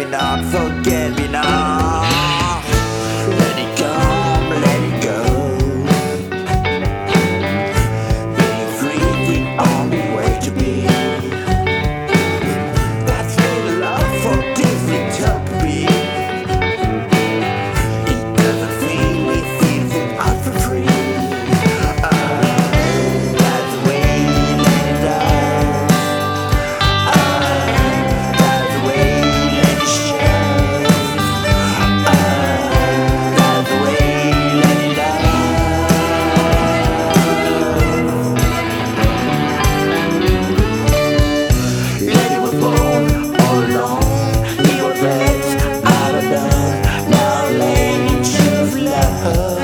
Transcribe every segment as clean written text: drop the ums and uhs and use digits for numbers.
me not, forget me not. Let it come, let it go. Being free, the only way to be. That's real love for different utopia. It doesn't feel, it feels it out for free. That's the way let it does. That's the way let it shows. That's the way let it does. Lady was born all alone. He was left out alone. Now lady choose love.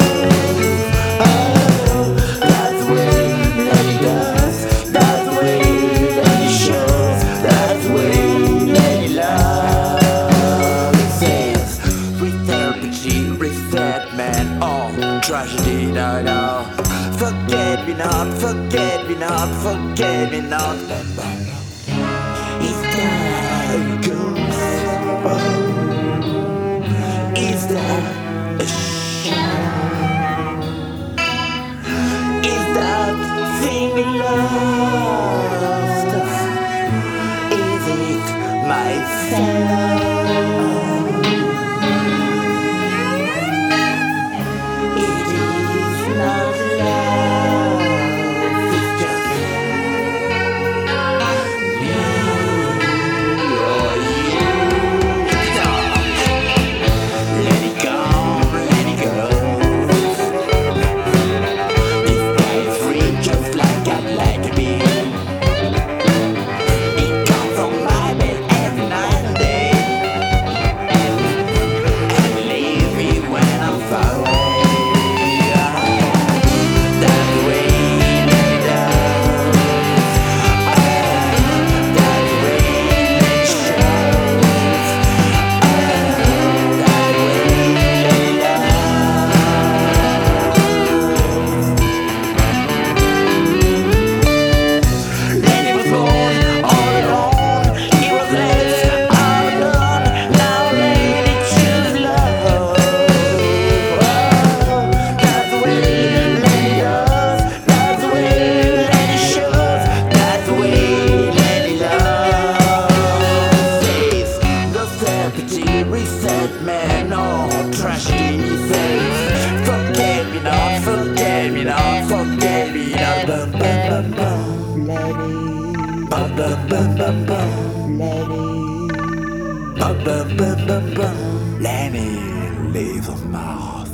That's the way lady does. That's the way lady shows. That's the way lady loves. It says, with therapy, reset man. Oh, tragedy, no, no. Forget me not, forget me not, forget me not. Is that how it goes? Oh, is that a shame? Is that thing we lost? Is it my fault? It is not love, it's just me or you. Let it go, let it go. This guy is free just like I'd like to be. It comes on my bed every night and day, and leave me when I'm far away. That's the way let it does. That's the way let it shows. That's the way let it does. Lady was born all alone. He was left all alone. Now lady choose love. That's the way lady does. That's the way lady shows. That's the way lady loves. Says the therapy reset man. Oh, tragedy says, forget me not, forget me not, forget me not. Bum bum bum bum, lady. Bum bum bum bum bum, lady. Bum bum bum bum bum. Let me leave a mark.